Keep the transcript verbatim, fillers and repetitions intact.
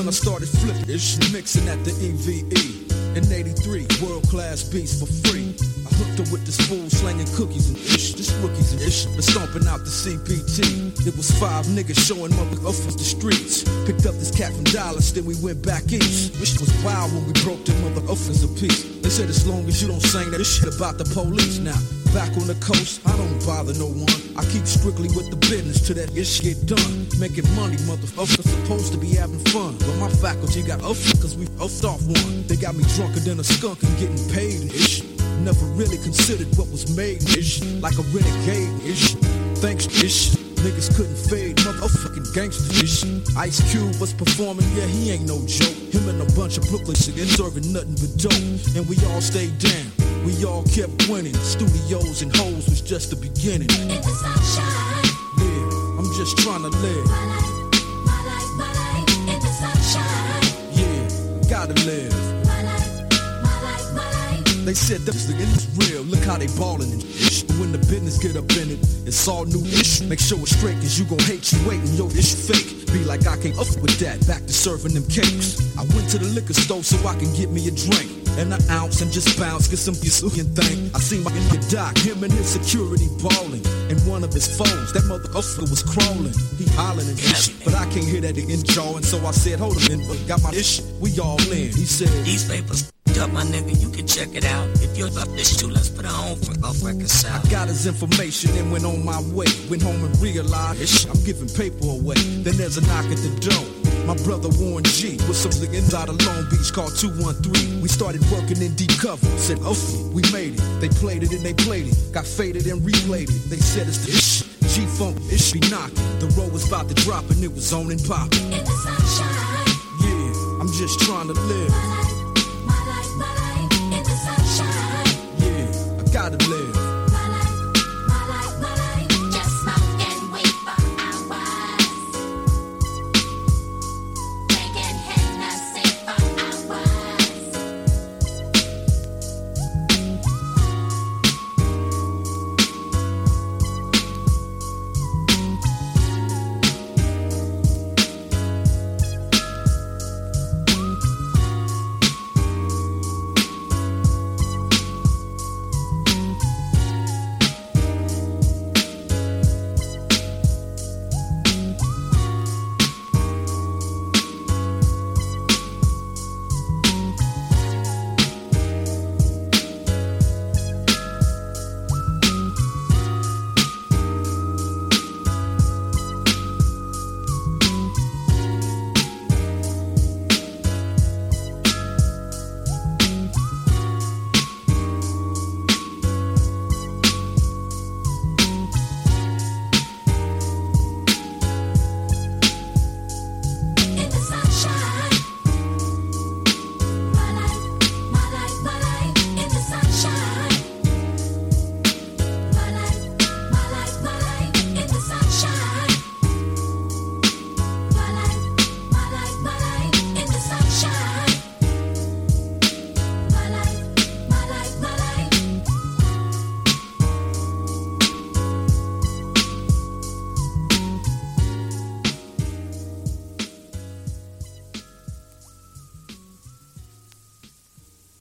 I started flipping ish, mixing at the E V E. In eighty-three, world-class beats for free. I hooked up with this fool slanging cookies and ish, just rookies and ish, but stomping out the C P T. It was five niggas showing motherfuckers the streets. Picked up this cat from Dallas, then we went back east. Wish was wild when we broke them motherfuckers a piece. They said as long as you don't sing that shit about the police. Now, back on the coast, I don't bother no one. I keep strictly with the business till that ish get done. Making money, motherfuckers supposed to be having fun. But my faculty got up cause we offed off one. They got me drunker than a skunk and getting paid ish. Never really considered what was made ish. Like a renegade ish. Thanks ish. Niggas couldn't fade, motherfucking gangster ish. Ice Cube was performing, yeah, he ain't no joke. Him and a bunch of Brooklyn niggas serving nothing but dope. And we all stayed down. We all kept winning. Studios and hoes was just the beginning. In the sunshine. Yeah, I'm just trying to live. My life, my life, my life. In the sunshine. Yeah, gotta live. My life, my life, my life. They said that this is real. Look how they ballin' and ish. When the business get up in it, it's all new ish. Make sure it's straight, cause you gon' hate you waiting. Yo, this fake. Be like I can't up with that. Back to serving them cakes. I went to the liquor store so I can get me a drink. And an ounce and just bounce, get some Yusufian thing. I seen my nigga Doc, him and his security ballin'. And one of his foes, that motherfucker was crawling. He hollering and shit, but I can't hear that in jawing. So I said, hold a minute, but got my ish. We all in. He said, these papers up, my nigga, you can check it out. If you're up this too, let's put it on for off reconcile. I got his information and went on my way. Went home and realized, ish, I'm giving paper away. Then there's a knock at the door. My brother Warren G with some niggas out of Long Beach called two one three. We started working in deep cover. Said, oh, we made it. They played it and they played it. Got faded and replayed it. They said it's the ish. G-Funk, ish be knocking. The road was about to drop and it was on and popping. In the sunshine. Yeah, I'm just trying to live. My life, my life, my life. In the sunshine. Yeah, I gotta live.